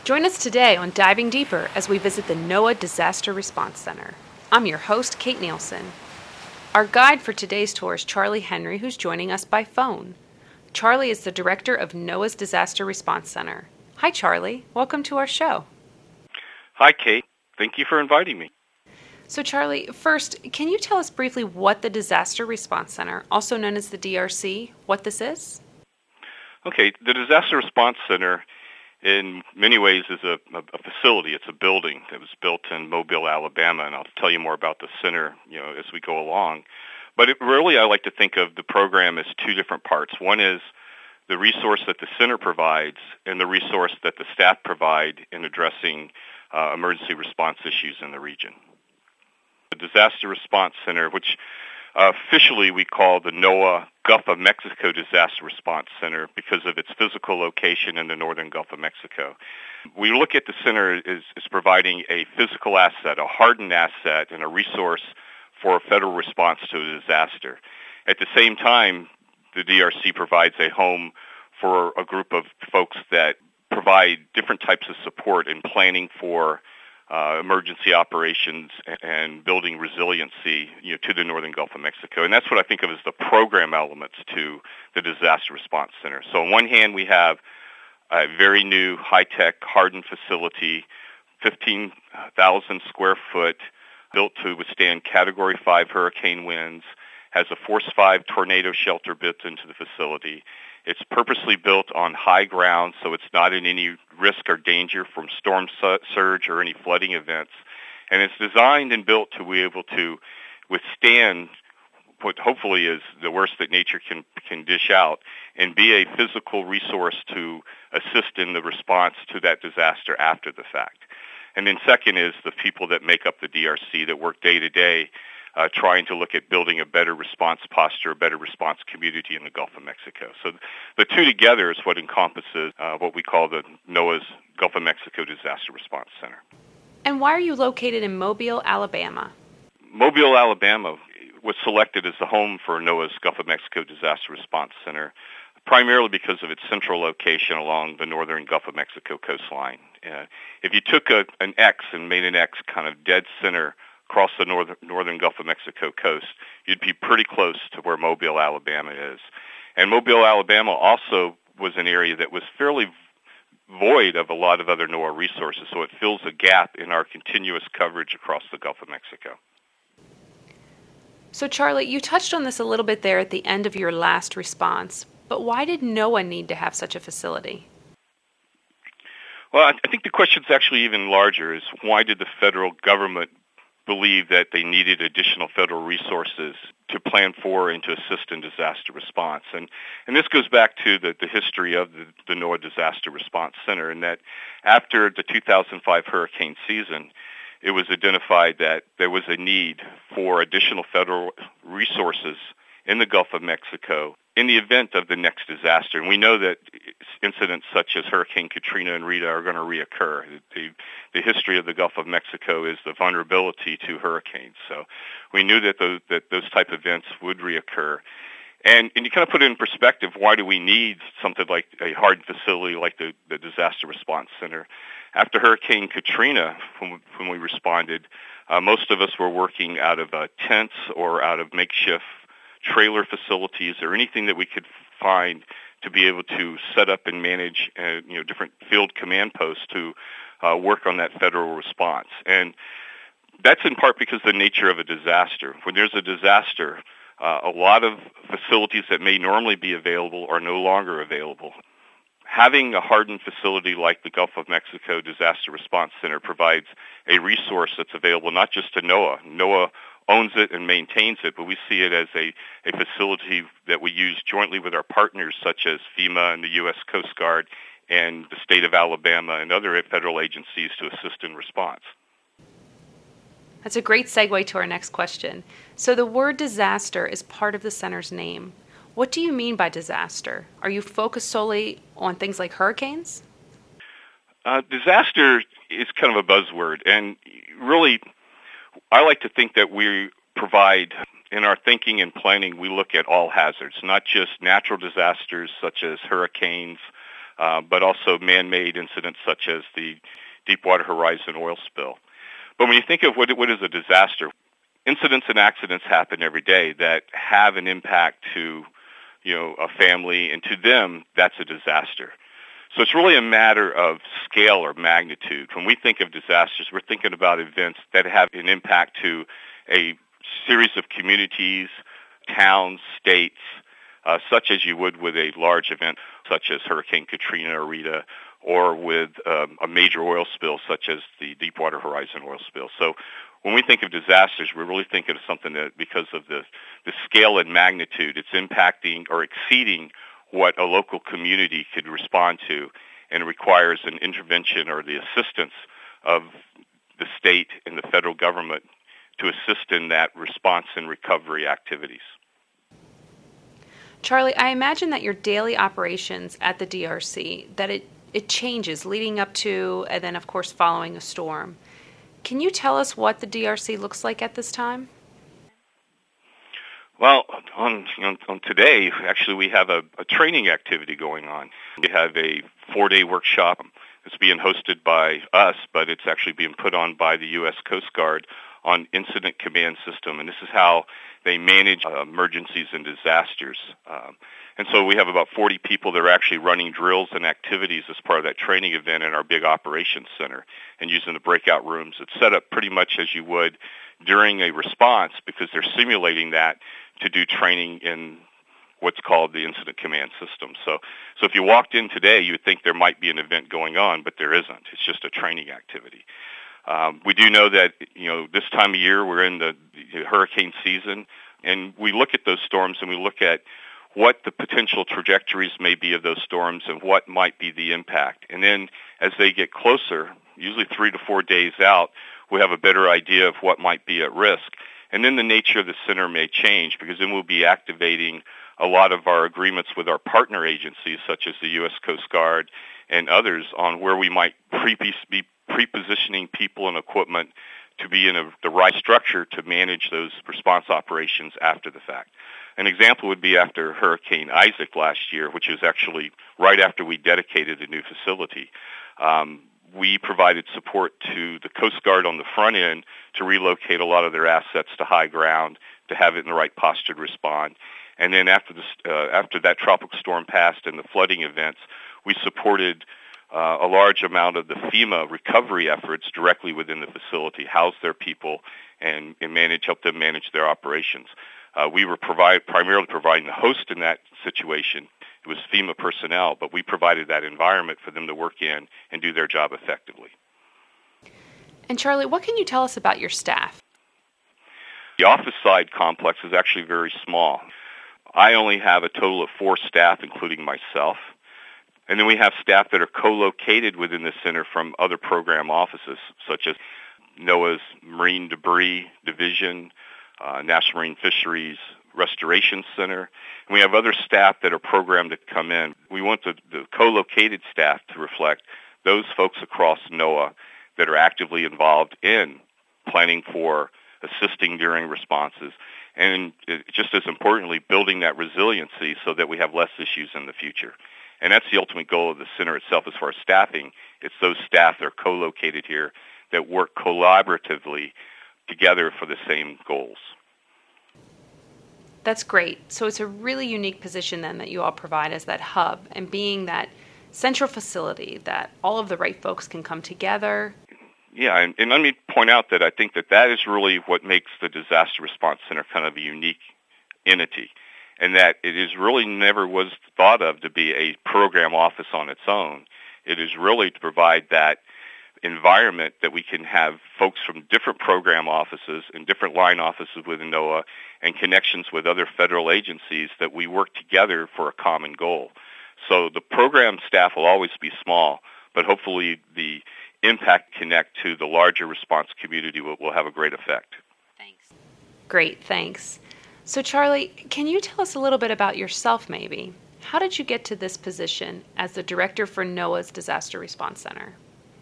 Join us today on Diving Deeper as we visit the NOAA Disaster Response Center. I'm your host, Kate Nielsen. Our guide for today's tour is Charlie Henry, who's joining us by phone. Charlie is the director of NOAA's Disaster Response Center. Hi, Charlie. Welcome to our show. Hi, Kate. Thank you for inviting me. So, Charlie, first, can you tell us briefly what the Disaster Response Center, also known as the DRC, what this is? Okay, the Disaster Response Center in many ways is a facility. It's a building that was built in Mobile, Alabama, and I'll tell you more about the center, as we go along. But I like to think of the program as two different parts. One is the resource that the center provides and the resource that the staff provide in addressing emergency response issues in the region. The Disaster Response Center, which officially we call the NOAA Gulf of Mexico Disaster Response Center because of its physical location in the northern Gulf of Mexico. We look at the center as providing a physical asset, a hardened asset, and a resource for a federal response to a disaster. At the same time, the DRC provides a home for a group of folks that provide different types of support in planning for emergency operations and building resiliency, to the northern Gulf of Mexico. And that's what I think of as the program elements to the Disaster Response Center. So on one hand, we have a very new high-tech hardened facility, 15,000 square foot, built to withstand Category 5 hurricane winds, has a Force 5 tornado shelter built into the facility. It's purposely built on high ground, so it's not in any risk or danger from storm surge or any flooding events. And it's designed and built to be able to withstand what hopefully is the worst that nature can dish out and be a physical resource to assist in the response to that disaster after the fact. And then second is the people that make up the DRC that work day to day trying to look at building a better response posture, a better response community in the Gulf of Mexico. So the two together is what encompasses what we call the NOAA's Gulf of Mexico Disaster Response Center. And why are you located in Mobile, Alabama? Mobile, Alabama was selected as the home for NOAA's Gulf of Mexico Disaster Response Center, primarily because of its central location along the northern Gulf of Mexico coastline. If you took an X and made an X kind of dead center across the northern Gulf of Mexico coast, you'd be pretty close to where Mobile, Alabama is. And Mobile, Alabama also was an area that was fairly void of a lot of other NOAA resources, so it fills a gap in our continuous coverage across the Gulf of Mexico. So, Charlie, you touched on this a little bit there at the end of your last response, but why did NOAA need to have such a facility? Well, I think the question's actually even larger, is why did the federal government believe that they needed additional federal resources to plan for and to assist in disaster response. And this goes back to the history of the NOAA Disaster Response Center, and that after the 2005 hurricane season, it was identified that there was a need for additional federal resources in the Gulf of Mexico in the event of the next disaster. And we know that incidents such as Hurricane Katrina and Rita are going to reoccur. The history of the Gulf of Mexico is the vulnerability to hurricanes. So we knew that those type of events would reoccur. And you kind of put it in perspective, why do we need something like a hardened facility like the Disaster Response Center? After Hurricane Katrina, when we responded, most of us were working out of tents or out of makeshift trailer facilities or anything that we could find to be able to set up and manage different field command posts to work on that federal response. And that's in part because of the nature of a disaster. When there's a disaster, a lot of facilities that may normally be available are no longer available. Having a hardened facility like the Gulf of Mexico Disaster Response Center provides a resource that's available not just to NOAA. NOAA owns it and maintains it, but we see it as a facility that we use jointly with our partners such as FEMA and the U.S. Coast Guard and the state of Alabama and other federal agencies to assist in response. That's a great segue to our next question. So the word disaster is part of the center's name. What do you mean by disaster? Are you focused solely on things like hurricanes? Disaster is kind of a buzzword, and really, I like to think that we provide, in our thinking and planning, we look at all hazards, not just natural disasters such as hurricanes, but also man-made incidents such as the Deepwater Horizon oil spill. But when you think of what is a disaster, incidents and accidents happen every day that have an impact to, a family, and to them, that's a disaster. So it's really a matter of scale or magnitude. When we think of disasters, we're thinking about events that have an impact to a series of communities, towns, states, such as you would with a large event such as Hurricane Katrina or Rita, or with a major oil spill such as the Deepwater Horizon oil spill. So when we think of disasters, we're really thinking of something that, because of the scale and magnitude, it's impacting or exceeding what a local community could respond to, and it requires an intervention or the assistance of the state and the federal government to assist in that response and recovery activities. Charlie, I imagine that your daily operations at the DRC, that it changes leading up to and then, of course, following a storm. Can you tell us what the DRC looks like at this time? Well, on today, actually, we have a training activity going on. We have a 4-day workshop that's being hosted by us, but it's actually being put on by the U.S. Coast Guard on Incident Command System, and this is how they manage emergencies and disasters. And so we have about 40 people that are actually running drills and activities as part of that training event in our big operations center and using the breakout rooms. It's set up pretty much as you would during a response, because they're simulating that to do training in what's called the Incident Command System. So if you walked in today, you would think there might be an event going on, but there isn't. It's just a training activity. We do know that, this time of year we're in the hurricane season, and we look at those storms and we look at what the potential trajectories may be of those storms and what might be the impact. And then as they get closer, usually 3 to 4 days out, we have a better idea of what might be at risk. And then the nature of the center may change, because then we'll be activating a lot of our agreements with our partner agencies, such as the U.S. Coast Guard and others, on where we might be pre-positioning people and equipment to be in the right structure to manage those response operations after the fact. An example would be after Hurricane Isaac last year, which is actually right after we dedicated the new facility. We provided support to the Coast Guard on the front end to relocate a lot of their assets to high ground, to have it in the right posture to respond. And then after that tropical storm passed and the flooding events, we supported a large amount of the FEMA recovery efforts directly within the facility, house their people, and help them manage their operations. We were primarily providing the host in that situation. It was FEMA personnel, but we provided that environment for them to work in and do their job effectively. And Charlie, what can you tell us about your staff? The office side complex is actually very small. I only have a total of 4 staff, including myself. And then we have staff that are co-located within the center from other program offices, such as NOAA's Marine Debris Division, National Marine Fisheries Restoration Center. And we have other staff that are programmed to come in. We want the co-located staff to reflect those folks across NOAA that are actively involved in planning for, assisting during responses, and just as importantly, building that resiliency so that we have less issues in the future. And that's the ultimate goal of the center itself as far as staffing. It's those staff that are co-located here that work collaboratively together for the same goals. That's great. So it's a really unique position then that you all provide as that hub, and being that central facility that all of the right folks can come together. Yeah, and let me point out that I think that is really what makes the Disaster Response Center kind of a unique entity, and that it is really never was thought of to be a program office on its own. It is really to provide that environment that we can have folks from different program offices and different line offices within NOAA and connections with other federal agencies, that we work together for a common goal. So the program staff will always be small, but hopefully the impact connect to the larger response community will have a great effect. Thanks. Great, thanks. So Charlie, can you tell us a little bit about yourself maybe? How did you get to this position as the director for NOAA's Disaster Response Center?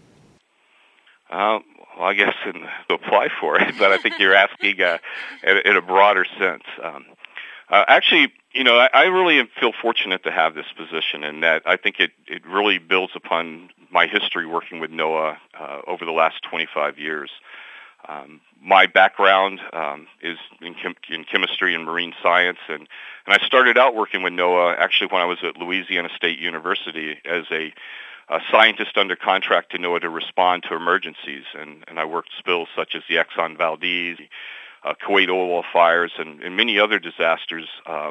Well, I guess to apply for it, but I think you're asking in a broader sense. Actually, I really feel fortunate to have this position, and that I think it really builds upon my history working with NOAA over the last 25 years. My background is in chemistry and marine science, and I started out working with NOAA actually when I was at Louisiana State University as a scientist under contract to NOAA to respond to emergencies, and I worked spills such as the Exxon Valdez, Kuwait oil well fires, and many other disasters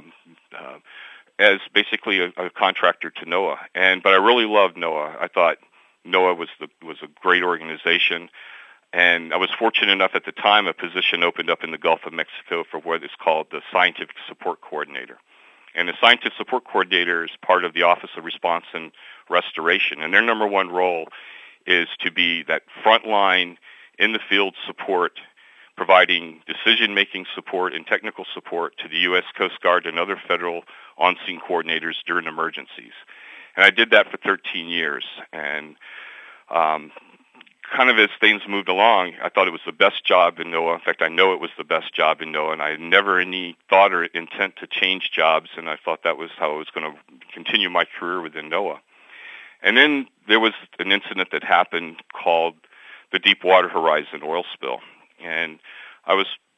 as basically a contractor to NOAA. But I really loved NOAA. I thought NOAA was a great organization, and I was fortunate enough at the time a position opened up in the Gulf of Mexico for what is called the Scientific Support Coordinator. And the Scientific Support Coordinator is part of the Office of Response and Restoration, and their number one role is to be that frontline in the field support, providing decision-making support and technical support to the U.S. Coast Guard and other federal on-scene coordinators during emergencies. And I did that for 13 years. And kind of as things moved along, I thought it was the best job in NOAA. In fact, I know it was the best job in NOAA, and I had never any thought or intent to change jobs, and I thought that was how I was going to continue my career within NOAA. And then there was an incident that happened called the Deepwater Horizon oil spill. And I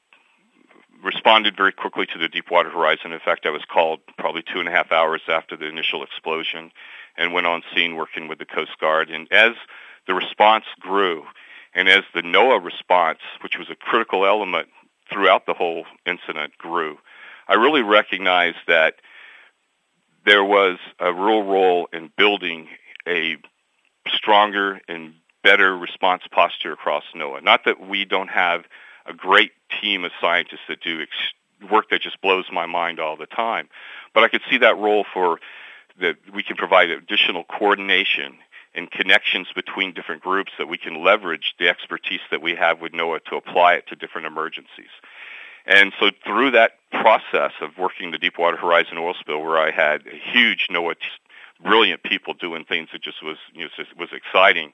responded very quickly to the Deepwater Horizon. In fact, I was called probably 2.5 hours after the initial explosion and went on scene working with the Coast Guard. And as the response grew, and as the NOAA response, which was a critical element throughout the whole incident, grew, I really recognized that there was a real role in building a stronger and better response posture across NOAA. Not that we don't have a great team of scientists that do work that just blows my mind all the time, but I could see that role for that we can provide additional coordination and connections between different groups, that we can leverage the expertise that we have with NOAA to apply it to different emergencies. And so through that process of working the Deepwater Horizon oil spill, where I had a huge NOAA brilliant people doing things that just was exciting,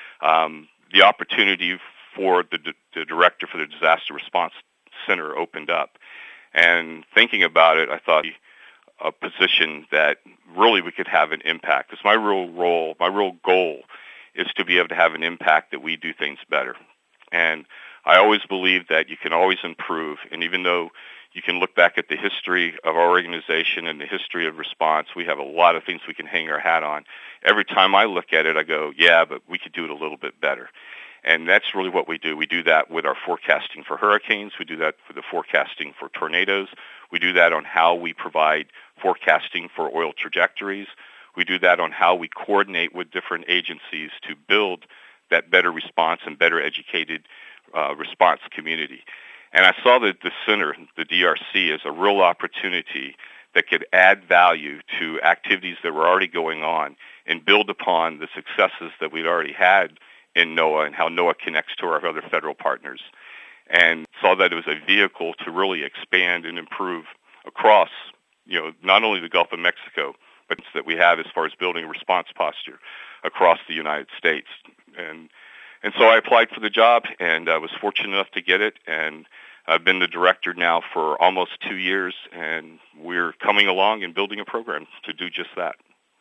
the opportunity for the director for the Disaster Response Center opened up. And thinking about it, I thought a position that really we could have an impact. Because my real goal is to be able to have an impact that we do things better. And I always believe that you can always improve. And even though you can look back at the history of our organization and the history of response, we have a lot of things we can hang our hat on. Every time I look at it, I go, yeah, but we could do it a little bit better. And that's really what we do. We do that with our forecasting for hurricanes. We do that for the forecasting for tornadoes. We do that on how we provide forecasting for oil trajectories. We do that on how we coordinate with different agencies to build that better response and better educated response community. And I saw that the center, the DRC, as a real opportunity that could add value to activities that were already going on and build upon the successes that we'd already had in NOAA and how NOAA connects to our other federal partners. And saw that it was a vehicle to really expand and improve across, not only the Gulf of Mexico, but that we have as far as building a response posture across the United States. And so I applied for the job, and I was fortunate enough to get it, and I've been the director now for almost 2 years, and we're coming along and building a program to do just that.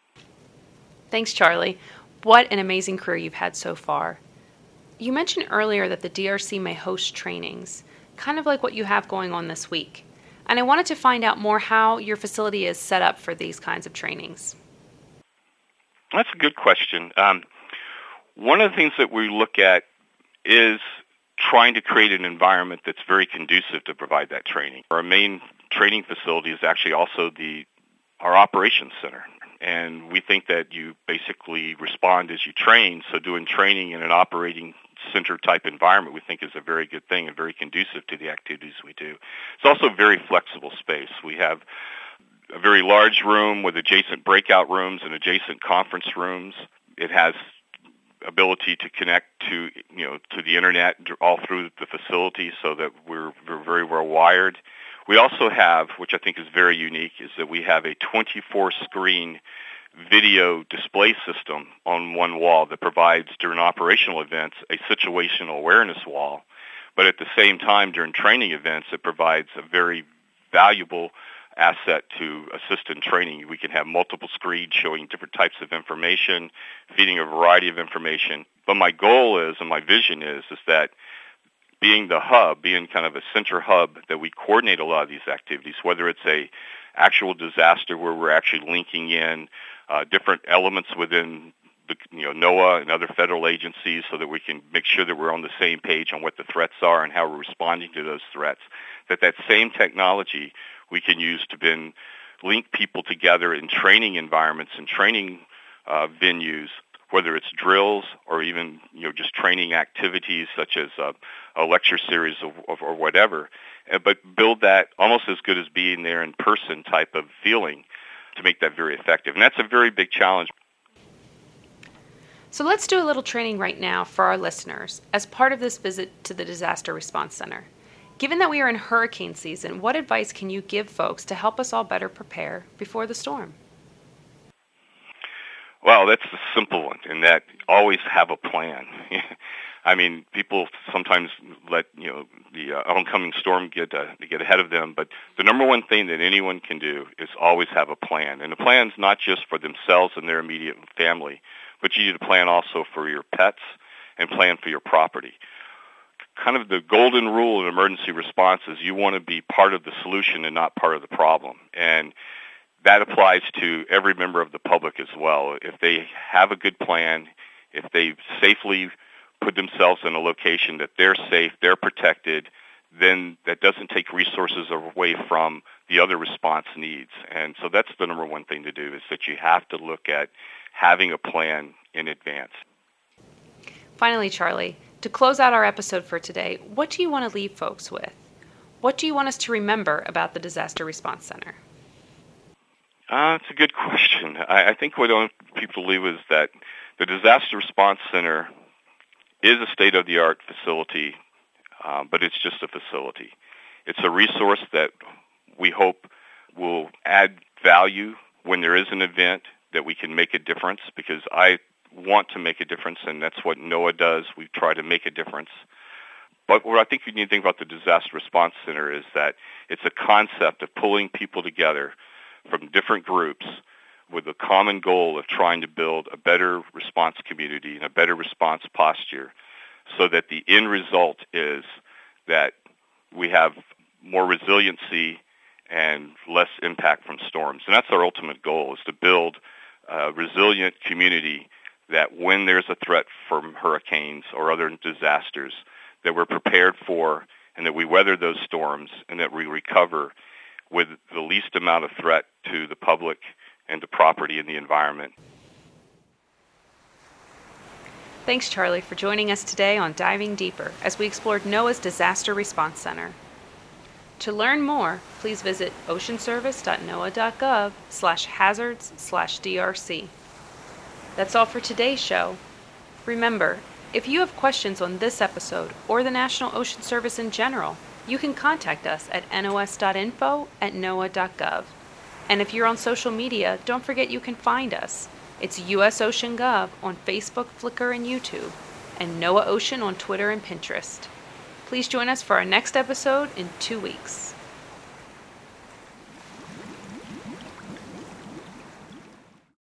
Thanks, Charlie. What an amazing career you've had so far. You mentioned earlier that the DRC may host trainings, kind of like what you have going on this week. And I wanted to find out more how your facility is set up for these kinds of trainings. That's a good question. One of the things that we look at is trying to create an environment that's very conducive to provide that training. Our main training facility is actually also our operations center. And we think that you basically respond as you train. So doing training in an operating center type environment we think is a very good thing and very conducive to the activities we do. It's also a very flexible space. We have a very large room with adjacent breakout rooms and adjacent conference rooms. It has ability to connect to the internet all through the facility, so that we're very well wired. We also have, which I think is very unique, is that we have a 24-screen video display system on one wall that provides, during operational events, a situational awareness wall. But at the same time, during training events, it provides a very valuable asset to assist in training. We can have multiple screens showing different types of information, feeding a variety of information. But my goal is, and my vision is that being the hub, being kind of a center hub, that we coordinate a lot of these activities, whether it's a actual disaster where we're actually linking in different elements within the, NOAA and other federal agencies so that we can make sure that we're on the same page on what the threats are and how we're responding to those threats, that same technology we can use to then link people together in training environments and training venues, whether it's drills or even just training activities such as a lecture series or whatever, but build that almost as good as being there in person type of feeling to make that very effective. And that's a very big challenge. So let's do a little training right now for our listeners as part of this visit to the Disaster Response Center. Given that we are in hurricane season, what advice can you give folks to help us all better prepare before the storm? Well, that's the simple one, in that always have a plan. I mean, people sometimes let the oncoming storm get ahead of them, but the number one thing that anyone can do is always have a plan. And the plan's not just for themselves and their immediate family, but you need to plan also for your pets and plan for your property. Kind of the golden rule in emergency response is you want to be part of the solution and not part of the problem. And that applies to every member of the public as well. If they have a good plan, if they safely put themselves in a location that they're safe, they're protected, then that doesn't take resources away from the other response needs. And so that's the number one thing to do, is that you have to look at having a plan in advance. Finally, Charlie, to close out our episode for today, what do you want to leave folks with? What do you want us to remember about the Disaster Response Center? It's a good question. I think what I want people to leave is that the Disaster Response Center is a state-of-the-art facility, but it's just a facility. It's a resource that we hope will add value when there is an event, that we can make a difference, because I want to make a difference, and that's what NOAA does. We try to make a difference. But what I think you need to think about the Disaster Response Center is that it's a concept of pulling people together from different groups with a common goal of trying to build a better response community and a better response posture, so that the end result is that we have more resiliency and less impact from storms. And that's our ultimate goal, is to build a resilient community that when there's a threat from hurricanes or other disasters, that we're prepared for, and that we weather those storms, and that we recover with the least amount of threat to the public and to property and the environment. Thanks, Charlie, for joining us today on Diving Deeper as we explored NOAA's Disaster Response Center. To learn more, please visit oceanservice.noaa.gov/hazards/DRC. That's all for today's show. Remember, if you have questions on this episode or the National Ocean Service in general, you can contact us at nos.info@noaa.gov. And if you're on social media, don't forget you can find us. It's US Ocean Gov on Facebook, Flickr, and YouTube, and NOAA Ocean on Twitter and Pinterest. Please join us for our next episode in 2 weeks.